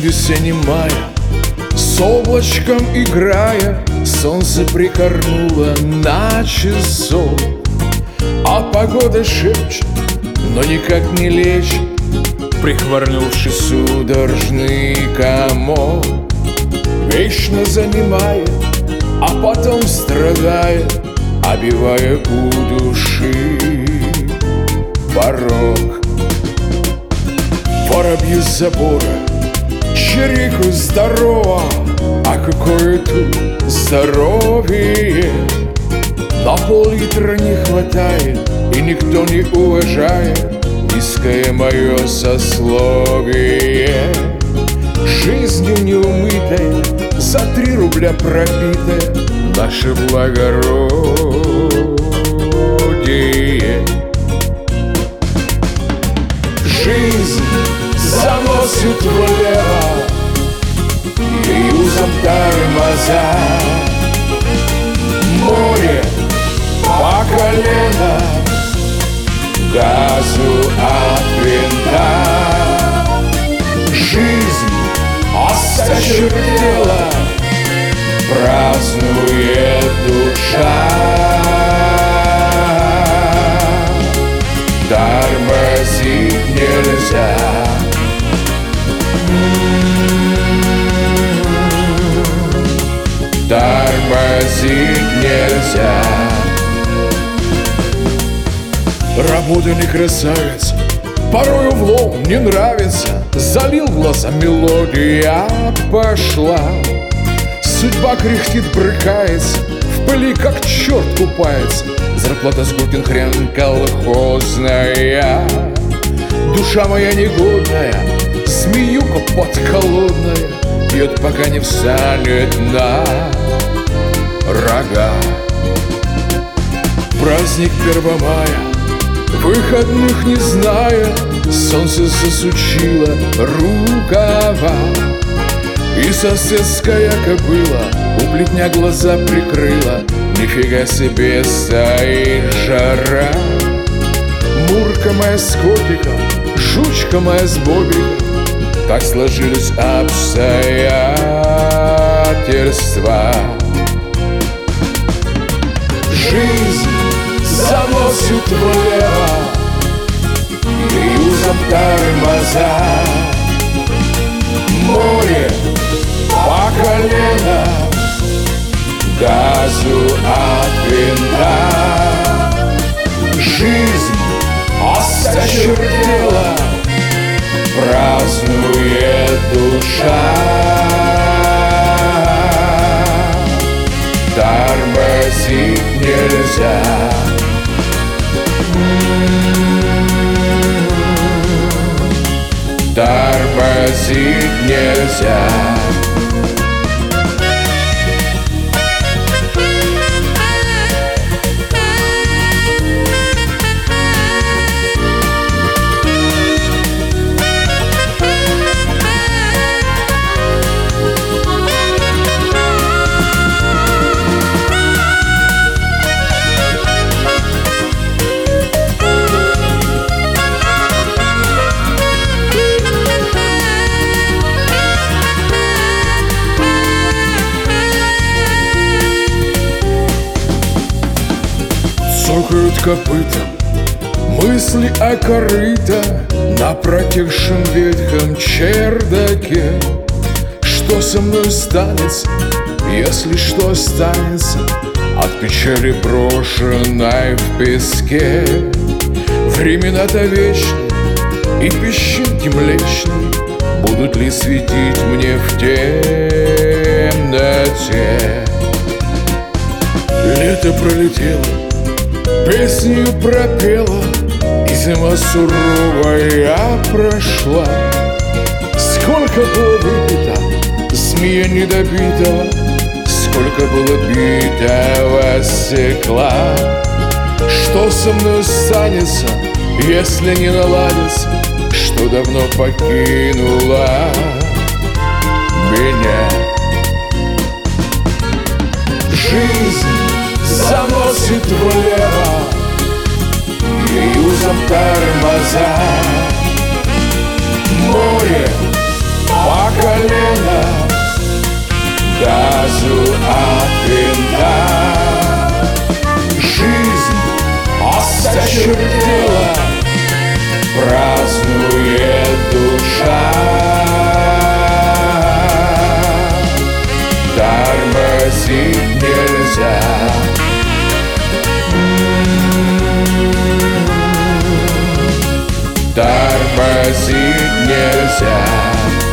весенним мая, с облачком играя, солнце прикорнуло на часов. А погода шепчет, но никак не лечит прихворнувший судорожный комок. Вечно занимает, а потом страдает, обивая у души порог. Воробьи с забора чирикают здорово, а какое тут здоровье! На пол-литра не хватает, и никто не уважает низкое мое сословие. Жизнью неумытой, за 3 рубля пропитое наше благородие. Жизнь заносит влево, юзом тормоза. Море по колено, газу от винта. Жизнь осточертела, празднует душа. Тормозить нельзя. Тормозить нельзя. Работа не красавец, порою влом не нравится. Залил глаза, мелодия пошла. Судьба кряхтит, брыкается, в пыли как черт купается. Зарплата сгоркин хрен колхозная. Душа моя негодная, змеюка подколодная, пьет, пока не встанет на рога. Праздник 1 мая, выходных не зная, солнце засучило рукава. И соседская кобыла у плетня глаза прикрыла. Нифига себе стоит жара. Мурка моя с котиком, жучка моя с бобиком, так сложились обстоятельства. Жизнь заносит влево, юзом тормоза. Море по колено, газу от винта. Жизнь осточертела, празднует душа. Тормозить нельзя. Тормозить нельзя. Цокают копытом мысли о корыто на протекшем ветхом чердаке. Что со мной станется, если что останется от печали, брошенной в песке? Времена-то вечные, и песчинки млечные будут ли светить мне в темноте? Лето пролетело, песню пропела, и зима суровая прошла. Сколько было выпито змея недобитого, сколько было битого стекла. Что со мной станется, если не наладится, что давно покинула меня? Жизнь заносит влево, юзом тормоза. Море по колено, очертила, празднует душа. Тормозить нельзя. Тормозить нельзя.